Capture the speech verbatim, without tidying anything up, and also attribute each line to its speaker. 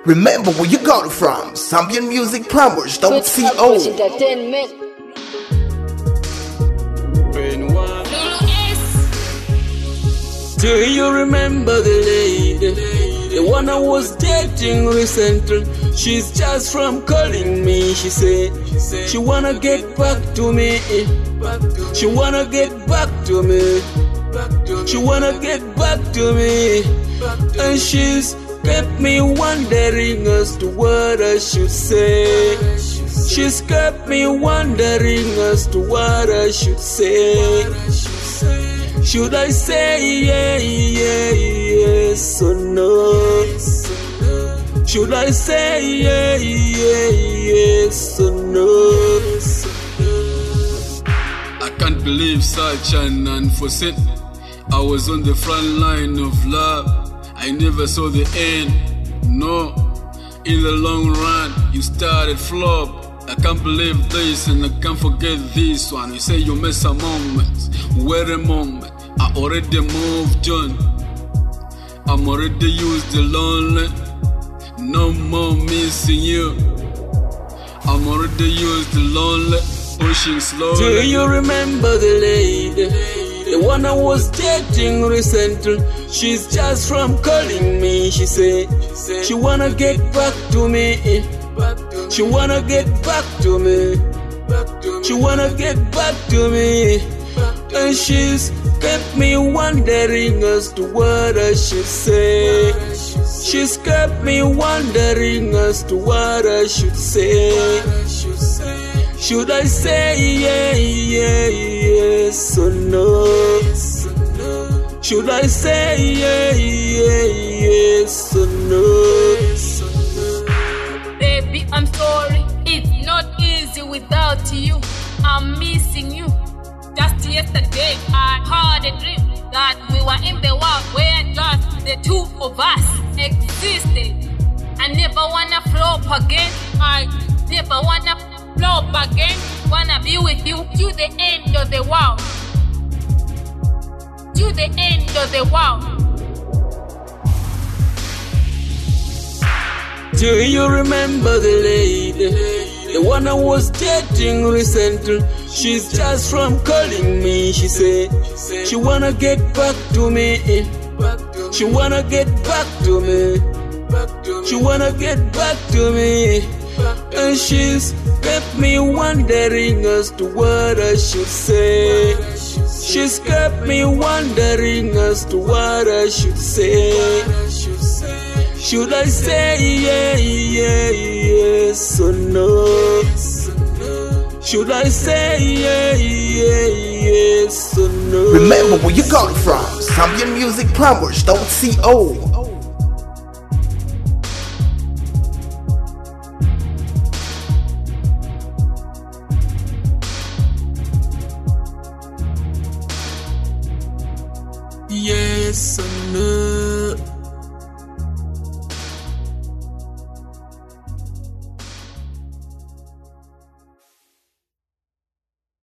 Speaker 1: Remember where you got it from. Zambian Music Plumbers dot co.
Speaker 2: Entertainment.
Speaker 3: Do you remember the lady, the one I was dating recently? She's just from calling me. She said she wanna get back to me. She wanna get back to me. She wanna get back to me. And she's kept me wondering as to what I should say. She's kept me wondering as to what I should say. Should I say yeah, yeah, yes or no? Should I say yeah, yeah, yes or no?
Speaker 4: I can't believe such an unforeseen. I was on the front line of love. I never saw the end, no. In the long run, you started flop. I can't believe this and I can't forget this one. You say you miss a moment, wait a moment. I already moved on. I'm already used to lonely. No more missing you. I'm already used to lonely, pushing slowly.
Speaker 3: Do you remember the lady, the one I was dating recently? She's just from calling me. She said she wanna get back to me. She wanna get back to me. She wanna get back to me. And she's kept me wondering as to what I should say. She's kept me wondering as to what I should say. Should I say yeah, yeah, yes or no? Should I say yeah, yeah, yes or no?
Speaker 5: Baby, I'm sorry. It's not easy without you. I'm missing you. Just yesterday, I had a dream that we were in the world where just the two of us existed. I never wanna flop again. I never wanna flop again. Wanna be with you to the end of the world. To the end of the world.
Speaker 3: Do you remember the lady, the one I was dating recently? She's just from calling me. She said she wanna get back to me. She wanna get back to me. She wanna get back to me. And she's kept me wondering as to what I should say. She's kept me wondering as to what I should say. Should I say yeah, yeah, yes or no? Should I say yeah, yeah, yes or no?
Speaker 1: Remember where you got it from. Zambian Music Plumbers dot co.
Speaker 3: Yes or no?